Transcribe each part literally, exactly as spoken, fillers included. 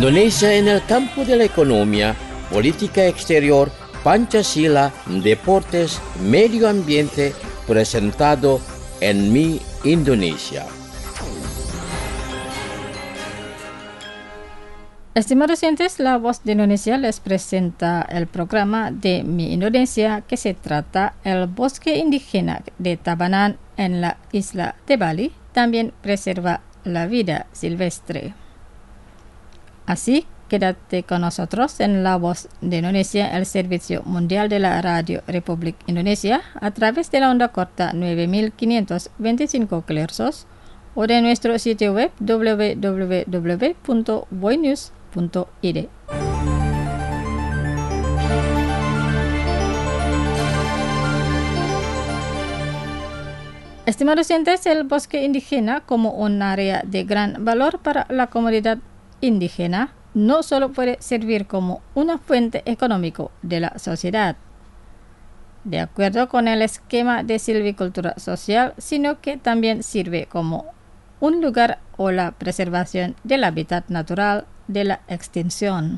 Indonesia en el campo de la economía, política exterior, Pancasila, deportes, medio ambiente, presentado en Mi Indonesia. Estimados oyentes, La Voz de Indonesia les presenta el programa de Mi Indonesia que se trata el bosque indígena de Tabanan en la isla de Bali, también preserva la vida silvestre. Así, quédate con nosotros en La Voz de Indonesia, el servicio mundial de la Radio Republik Indonesia, a través de la onda corta nueve mil quinientos veinticinco kilohertz o de nuestro sitio web w w w punto voinews punto i d. Estimados oyentes, el bosque indígena como un área de gran valor para la comunidad indígena no solo puede servir como una fuente económica de la sociedad, de acuerdo con el esquema de silvicultura social, sino que también sirve como un lugar o la preservación del hábitat natural de la extinción.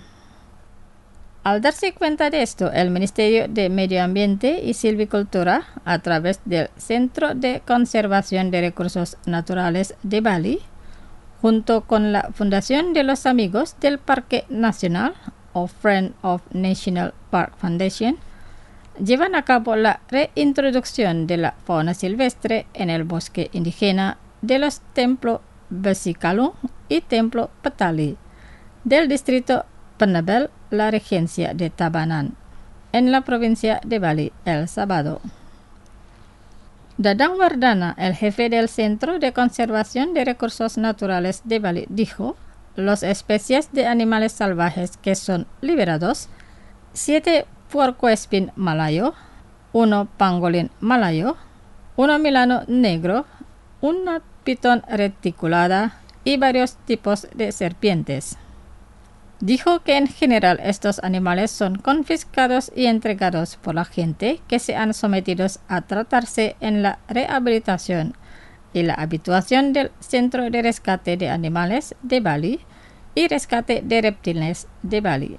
Al darse cuenta de esto, el Ministerio de Medio Ambiente y Silvicultura, a través del Centro de Conservación de Recursos Naturales de Bali, junto con la Fundación de los Amigos del Parque Nacional o Friend of National Park Foundation, llevan a cabo la reintroducción de la fauna silvestre en el bosque indígena de los templos Besikalung y Templo Petali del distrito Penebel, la regencia de Tabanan, en la provincia de Bali, el sábado. Dadang Wardana, el jefe del Centro de Conservación de Recursos Naturales de Bali, dijo: las especies de animales salvajes que son liberados, siete puercoespín malayo, uno pangolín malayo, uno milano negro, una pitón reticulada y varios tipos de serpientes. Dijo que en general estos animales son confiscados y entregados por la gente que se han sometido a tratarse en la rehabilitación y la habituación del Centro de Rescate de Animales de Bali y Rescate de Reptiles de Bali.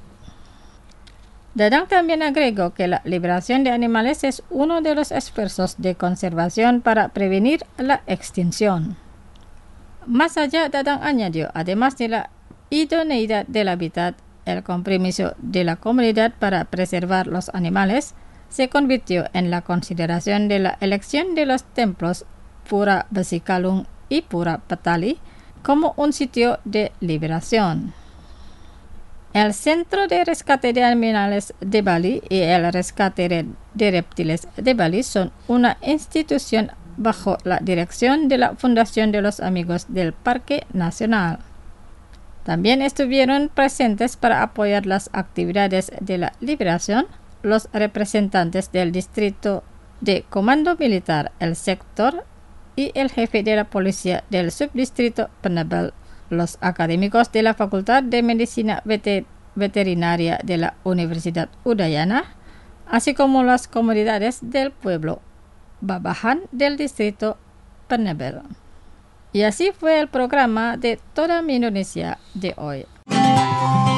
Dadang también agregó que la liberación de animales es uno de los esfuerzos de conservación para prevenir la extinción. Más allá, Dadang añadió, además de la idoneidad del hábitat, el compromiso de la comunidad para preservar los animales se convirtió en la consideración de la elección de los templos Pura Besikalung y Pura Petali como un sitio de liberación. El Centro de Rescate de Animales de Bali y el Rescate de Reptiles de Bali son una institución bajo la dirección de la Fundación de los Amigos del Parque Nacional. También estuvieron presentes para apoyar las actividades de la liberación los representantes del Distrito de Comando Militar, el sector y el jefe de la policía del subdistrito Penebel, los académicos de la Facultad de Medicina Veter- Veterinaria de la Universidad Udayana, así como las comunidades del pueblo Babahan del distrito Penebel. Y así fue el programa de Toda Mi Indonesia de hoy.